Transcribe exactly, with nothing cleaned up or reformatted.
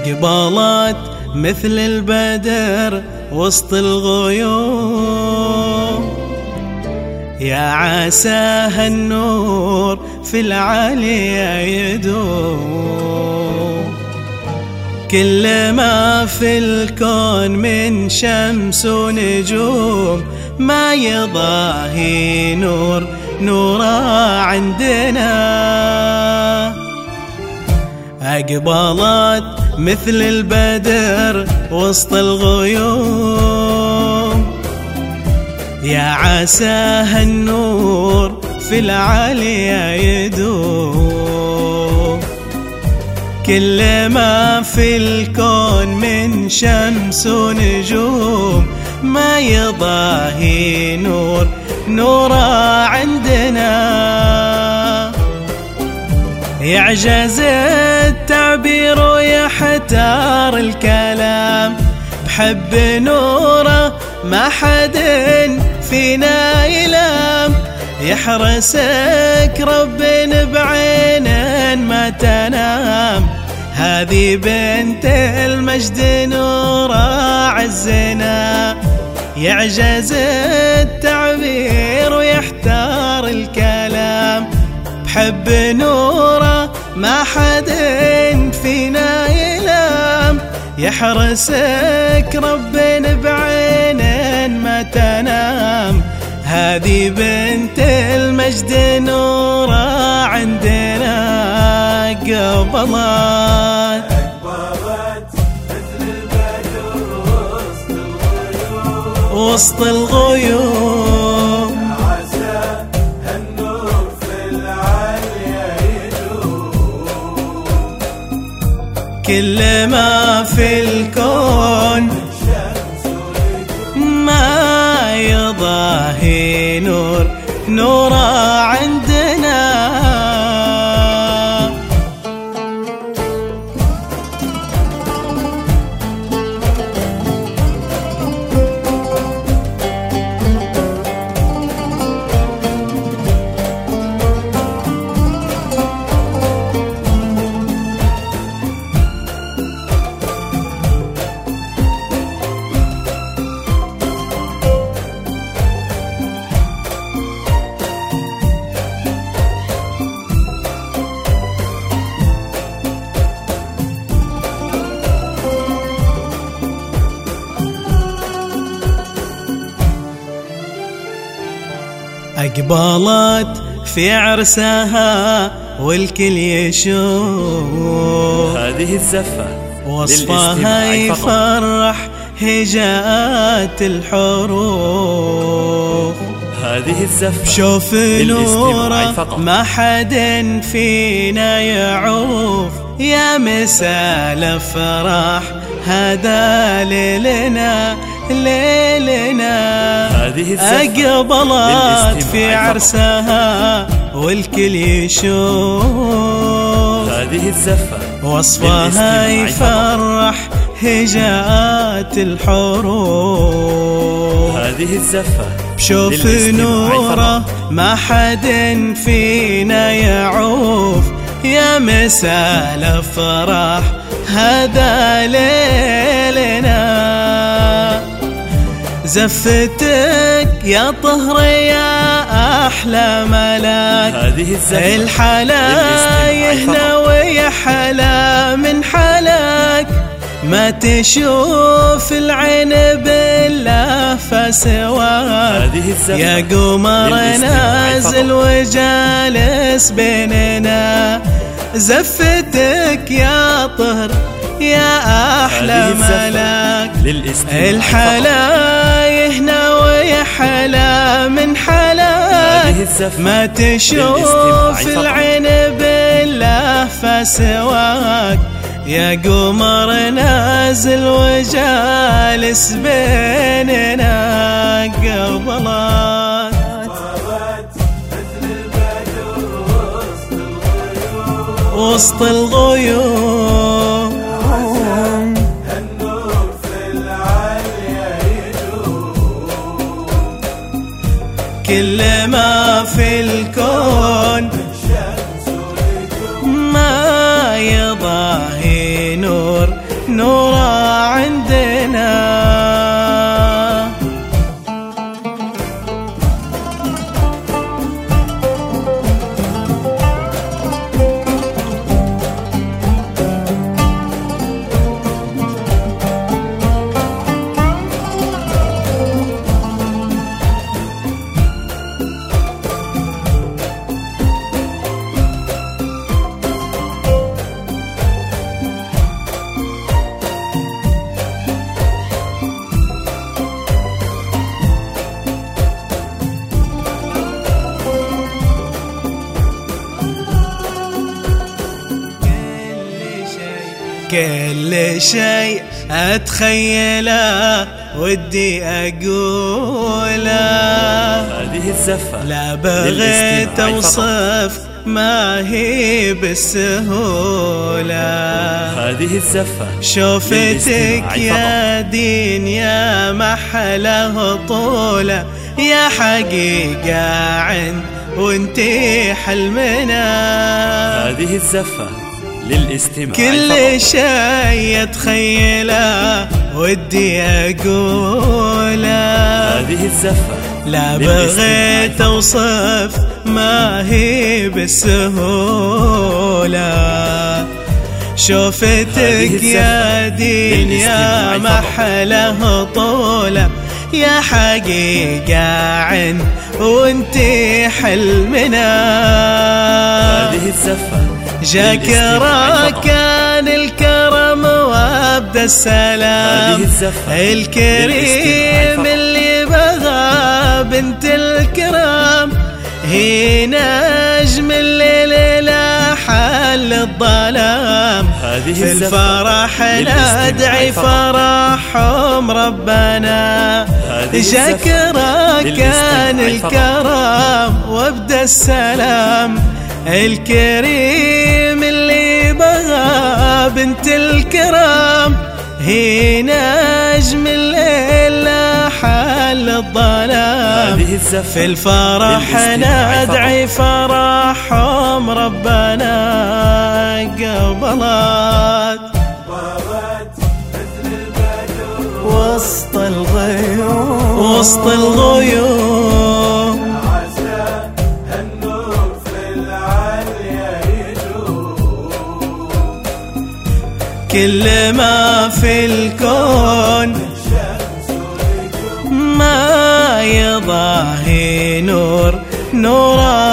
أقبلت مثل البدر وسط الغيوم، يا عسى هالنور في العالية يدوم. كل ما في الكون من شمس ونجوم ما يضاهي نور نورا عندنا. أقبلت مثل البدر وسط الغيوم، يا عسى هالنور في العالية يدوم. كل ما في الكون من شمس ونجوم ما يضاهي نور نورا عندنا. يعجز التعبير ويحتار الكلام بحب نوره ما حد فينا يلام. يحرسك رب بعين ما تنام، هذه بنت المجد نورا عزنا. يعجز التعبير ويحتار الكلام بحب نوره ما حد فينا يلام. يحرسك رب بعين ما تنام، هذه بنت المجد نورا عندنا. قبلت أقبلت مثل البدر وسط الغيوم، وسط الغيوم، عسى هالنور في العالية يدوم. كل ما في الكون ما يضاهي نور نورا عندنا. أقبلت في عرسها والكل يشوف، هذه الزفة وصفها يفرح هجاءات الحروف. هذه الزفة شوف نوره ما حد فينا يعوف، يا مساء الافراح هذا ليلنا ليلنا. أقبلت في عرسها والكل يشوف، هذه الزفة وصفها يفرح هجاءات الحروف. هذه الزفة شوف نوره ما حد فينا يعوف، يا مساء الافراح هذا ليلنا. زفتك يا طهر يا أحلى ملاك، هذه الزفة الحلا يهنا ويا حلا من حلاك. ما تشوف العين باللهفة سواك، يا قمر نازل وجالس بيننا. زفتك يا طهر يا أحلى ملاك، الحلا يهنا ويا حلا من حلاك. ما تشوف العين باللهفة سواك، يا قمر نازل وجالس بيننا. قبلت وسط الغيوم، هالنور في العالية يدوم. كل ما في الكون ما يضاهي نور عندنا. كل شيء أتخيله ودي أقوله، هذه الزفة لا بغيت أوصف ما هي بالسهولة. هذه الزفة شوفتك يا دين يا محله طولة، يا حقيقة عند وانتي حلمنا. هذه الزفة للاستماع كل شيء أتخيله ودي أقوله، هذه الزفة لا بغيت أوصف ما هي بالسهولة. شوفتك يا دين يا محله طولة، يا حقيقة عند وانتي حلمنا. هذه الزفة جاكرا كان الكرم وابدا السلام، الكريم اللي بغى بنت الكرام، هي نجم الليل لا حل الظلام. في الفرح ندعي فرحهم ربنا، جاكرا كان الكرم وابدا السلام، الكريم اللي بغى بنت الكرام، هي نجم الليل لا حل الظلام. في الفرح ندعي فرحهم ربنا، قبلت وسط الغيوم وسط الغيوم، كل ما في الكون ما يضاهي نور نور